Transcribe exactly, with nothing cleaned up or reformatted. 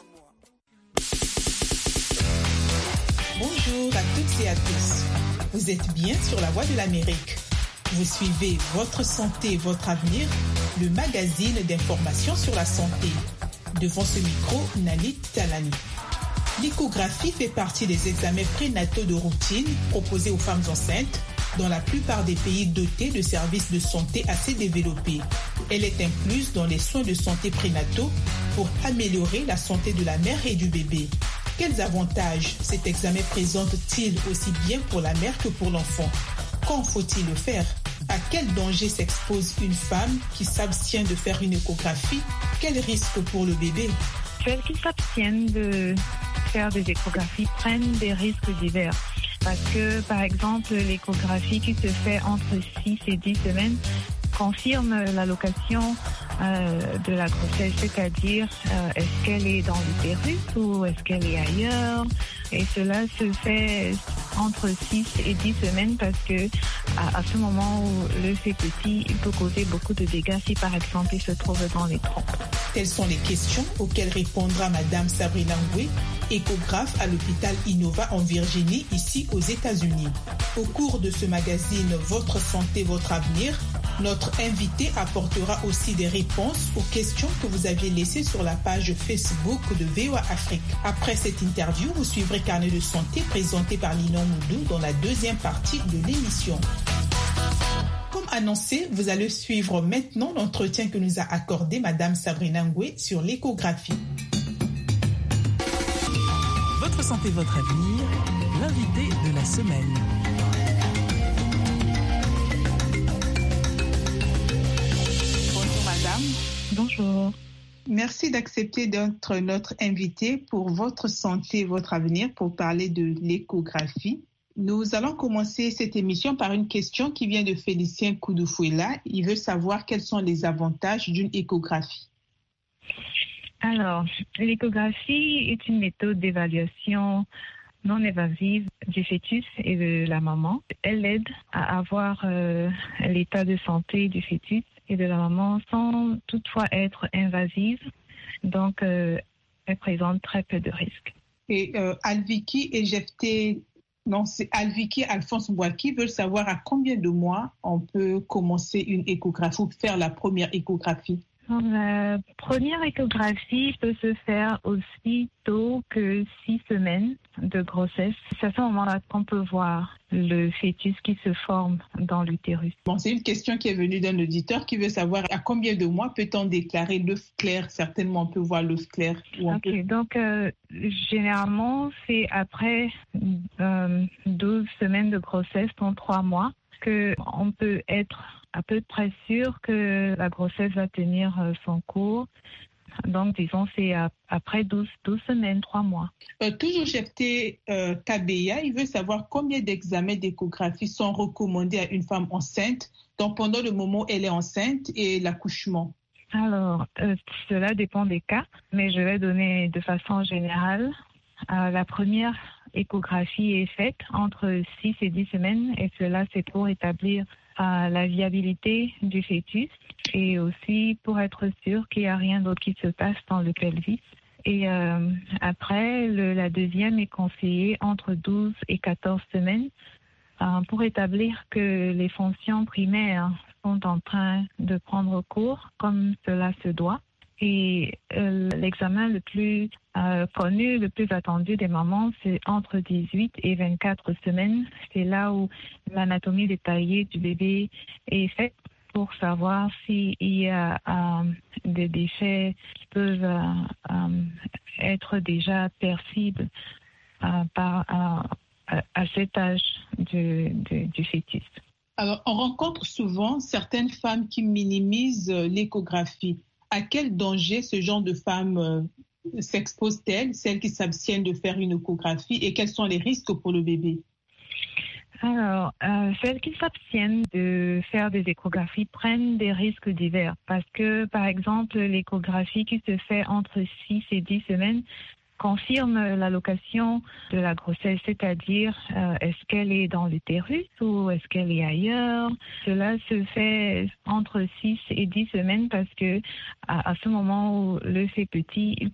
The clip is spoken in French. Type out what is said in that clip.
Bonjour à toutes et à tous. Vous êtes bien sur la Voix de l'Amérique. Vous suivez Votre santé, votre avenir, le magazine d'information sur la santé. Devant ce micro, Nalit Talani. L'échographie fait partie des examens prénataux de routine proposés aux femmes enceintes dans la plupart des pays dotés de services de santé assez développés. Elle est incluse dans les soins de santé prénataux pour améliorer la santé de la mère et du bébé. Quels avantages cet examen présente-t-il aussi bien pour la mère que pour l'enfant? Quand faut-il le faire? À quel danger s'expose une femme qui s'abstient de faire une échographie? Quel risque pour le bébé? Celles qui s'abstiennent de faire des échographies prennent des risques divers. Parce que, par exemple, l'échographie qui se fait entre six et dix semaines confirme la location euh, de la grossesse, c'est-à-dire euh, est-ce qu'elle est dans l'utérus ou est-ce qu'elle est ailleurs? Et cela se fait entre six et dix semaines parce que à, à ce moment où le fait petit, il peut causer beaucoup de dégâts si par exemple il se trouve dans les trompes. Telles sont les questions auxquelles répondra Madame Sabrina Ngwe, échographe à l'hôpital Innova en Virginie, ici aux États-Unis. Au cours de ce magazine Votre santé, votre avenir, notre invité apportera aussi des réponses aux questions que vous aviez laissées sur la page Facebook de V O A Afrique. Après cette interview, vous suivrez Carnet de santé présenté par Lina Moudou dans la deuxième partie de l'émission. Comme annoncé, vous allez suivre maintenant l'entretien que nous a accordé Madame Sabrina Ngwe sur l'échographie. Votre santé, votre avenir, l'invité de la semaine. Bonjour. Merci d'accepter d'être notre invité pour Votre santé, votre avenir, pour parler de l'échographie. Nous allons commencer cette émission par une question qui vient de Félicien Koudoufuela. Il veut savoir quels sont les avantages d'une échographie. Alors, l'échographie est une méthode d'évaluation non invasive du fœtus et de la maman. Elle aide à avoir euh, l'état de santé du fœtus et de la maman sans toutefois être invasive. Donc, euh, elle présente très peu de risques. Et euh, Alviki et Jefté, non, c'est Alviki Alphonse Mbouaki veulent savoir à combien de mois on peut commencer une échographie ou faire la première échographie. La première échographie peut se faire aussi tôt que six semaines de grossesse. C'est à ce moment-là qu'on peut voir le fœtus qui se forme dans l'utérus. Bon, c'est une question qui est venue d'un auditeur qui veut savoir à combien de mois peut-on déclarer l'œuf clair. Certainement, on peut voir l'œuf clair. Ok, peut... donc euh, généralement, c'est après euh, douze semaines de grossesse, dans trois mois, qu'on peut être à peu près sûr que la grossesse va tenir son cours. Donc, disons, c'est après douze, douze semaines, trois mois. Euh, toujours G F T euh, Kabeya, il veut savoir combien d'examens d'échographie sont recommandés à une femme enceinte, donc pendant le moment où elle est enceinte et l'accouchement. Alors, euh, cela dépend des cas, mais je vais donner de façon générale. Euh, la première échographie est faite entre six et dix semaines et cela, c'est pour établir à la viabilité du fœtus et aussi pour être sûr qu'il n'y a rien d'autre qui se passe dans le pelvis. Et euh, après, le, la deuxième est conseillée entre douze et quatorze semaines euh, pour établir que les fonctions primaires sont en train de prendre cours comme cela se doit. Et euh, l'examen le plus euh, connu, le plus attendu des mamans, c'est entre dix-huit et vingt-quatre semaines. C'est là où l'anatomie détaillée du bébé est faite pour savoir s'il y a euh, des déchets qui peuvent euh, euh, être déjà percibles euh, par, euh, à cet âge du, du, du fœtus. Alors, on rencontre souvent certaines femmes qui minimisent l'échographie. À quel danger ce genre de femmes euh, s'exposent-elles, celles qui s'abstiennent de faire une échographie, et quels sont les risques pour le bébé? Alors, euh, celles qui s'abstiennent de faire des échographies prennent des risques divers parce que, par exemple, l'échographie qui se fait entre six et dix semaines confirme la location de la grossesse, c'est-à-dire euh, est-ce qu'elle est dans l'utérus ou est-ce qu'elle est ailleurs. Cela se fait entre six et dix semaines parce que à, à ce moment où le fait petit, il